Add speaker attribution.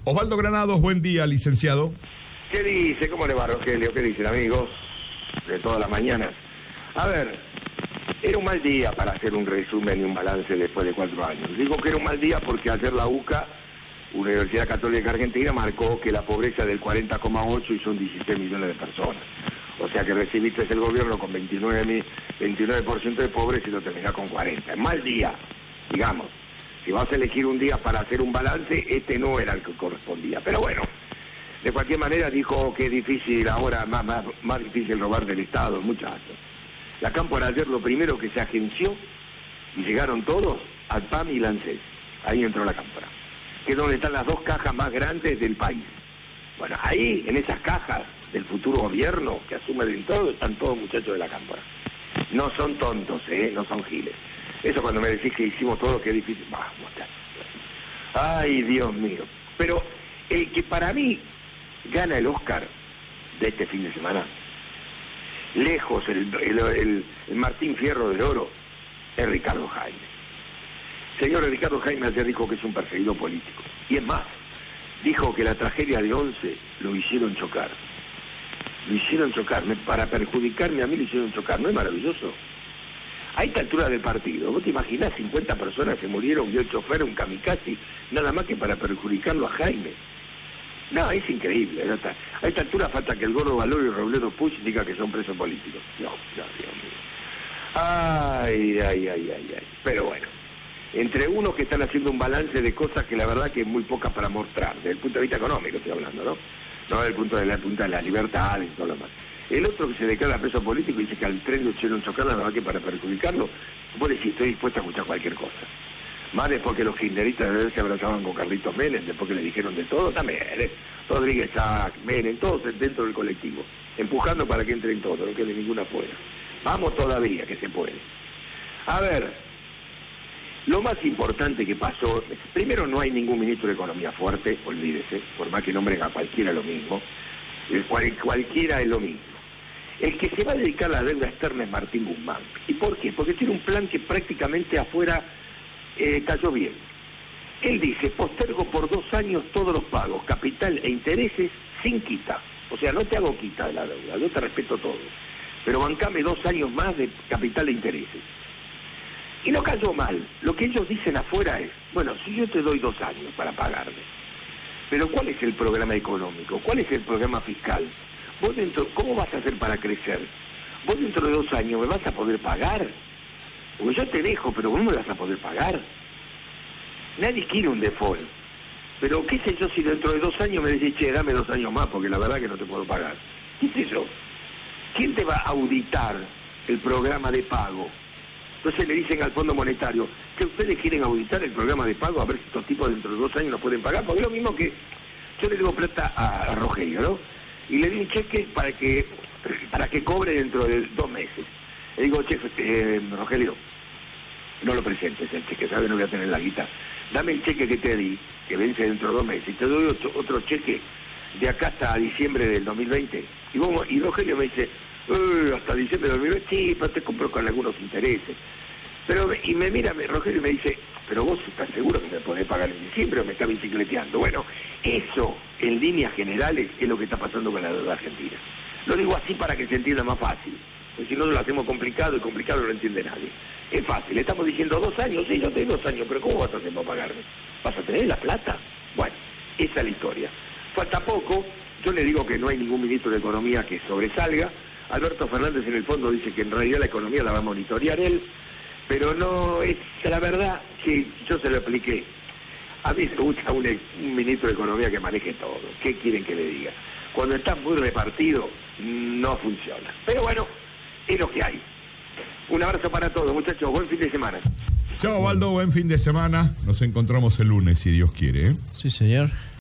Speaker 1: Osvaldo Granados, buen día, licenciado.
Speaker 2: ¿Qué dice? ¿Cómo le va, Rogelio? ¿Qué dicen, amigos de todas las mañanas? A ver, era un mal día para hacer un resumen y un balance después de 4 años. Digo que era un mal día porque ayer la UCA, Universidad Católica Argentina, marcó que la pobreza es del 40,8 y son 16 millones de personas. O sea que recibiste el gobierno con 29% de pobres y lo terminás con 40. Es mal día, digamos. Si vas a elegir un día para hacer un balance, este no era el que correspondía. Pero bueno, de cualquier manera dijo que es difícil ahora, más difícil robar del Estado, muchachos. La Cámpora ayer lo primero que se agenció y llegaron todos al PAM y Lancés. Ahí entró la Cámpora, que es donde están las 2 cajas más grandes del país. Bueno, ahí, en esas cajas del futuro gobierno que asume del todo, están todos muchachos de la Cámpora. No son tontos, no son giles. Eso cuando me decís que hicimos todo, que es difícil. Vamos, muchachos. Ay, Dios mío. Pero el que para mí gana el Oscar de este fin de semana, lejos el Martín Fierro del Oro, es Ricardo Jaime. Señor Ricardo Jaime ayer dijo que es un perseguido político. Y es más, dijo que la tragedia de 11 lo hicieron chocar. Lo hicieron chocar. Para perjudicarme a mí lo hicieron chocar. ¿No es maravilloso? A esta altura del partido, ¿vos te imaginás 50 personas se murieron y el chofer, un kamikaze, nada más que para perjudicarlo a Jaime? No, es increíble. A esta altura falta que el Gordo Valor y Robledo Puig diga que son presos políticos. No, Dios mío. Ay. Pero bueno, entre unos que están haciendo un balance de cosas que la verdad que es muy pocas para mostrar, desde el punto de vista económico estoy hablando, ¿no? No desde el punto de la libertad y todo lo demás. El otro que se declara preso político dice que al tren lo hicieron chocar nada más que para perjudicarlo. Vos decís, estoy dispuesto a escuchar cualquier cosa. Más después que los kirchneristas de verdad se abrazaban con Carlitos Menem, después que le dijeron de todo, también, Rodríguez Sac, Menem, todos dentro del colectivo, empujando para que entren todos, no quede ninguna afuera. Vamos todavía, que se puede. A ver, lo más importante que pasó, primero no hay ningún ministro de Economía fuerte, olvídese, por más que nombren a cualquiera lo mismo, cualquiera es lo mismo. El que se va a dedicar a la deuda externa es Martín Guzmán. ¿Y por qué? Porque tiene un plan que prácticamente afuera cayó bien. Él dice, postergo por 2 años todos los pagos, capital e intereses, sin quita. O sea, no te hago quita de la deuda, yo te respeto todo. Pero bancame 2 años más de capital e intereses. Y no cayó mal. Lo que ellos dicen afuera es, bueno, si yo te doy 2 años para pagarme, pero ¿cuál es el programa económico? ¿Cuál es el programa fiscal? Vos ¿cómo vas a hacer para crecer? Vos dentro de 2 años me vas a poder pagar. Porque yo te dejo, pero vos no me vas a poder pagar. Nadie quiere un default. Pero qué sé yo si dentro de 2 años me decís, che, dame 2 años más porque la verdad que no te puedo pagar. ¿Qué sé yo? ¿Quién te va a auditar el programa de pago? Entonces le dicen al Fondo Monetario que ustedes quieren auditar el programa de pago a ver si estos tipos dentro de 2 años no pueden pagar, porque es lo mismo que yo le debo plata a Rogelio, ¿no? Y le di un cheque para que cobre dentro de 2 meses. Le digo, che, Rogelio, no lo presentes el cheque, ¿sabes? No voy a tener la guita. Dame el cheque que te di, que vence dentro de 2 meses, y te doy otro cheque de acá hasta diciembre del 2020. Y Rogelio me dice, hasta diciembre del 2020, sí, pero te compro con algunos intereses. Y me mira Rogelio y me dice, pero vos estás seguro que me podés pagar en diciembre o me está bicicleteando. Bueno, eso, en líneas generales, es lo que está pasando con la deuda argentina. Lo digo así para que se entienda más fácil, porque si no lo hacemos complicado y complicado no lo entiende nadie. Es fácil, estamos diciendo 2 años, sí, yo tengo 2 años, pero ¿cómo vas a hacer para pagarme? ¿Vas a tener la plata? Bueno, esa es la historia. Falta poco, yo le digo que no hay ningún ministro de Economía que sobresalga. Alberto Fernández en el fondo dice que en realidad la economía la va a monitorear él, pero no es la verdad que yo se lo expliqué. A mí me gusta un ministro de Economía que maneje todo. ¿Qué quieren que le diga? Cuando está muy repartido, no funciona. Pero bueno, es lo que hay. Un abrazo para todos, muchachos. Buen fin de semana.
Speaker 1: Chao, Osvaldo. Buen fin de semana. Nos encontramos el lunes, si Dios quiere, ¿eh?
Speaker 3: Sí, señor.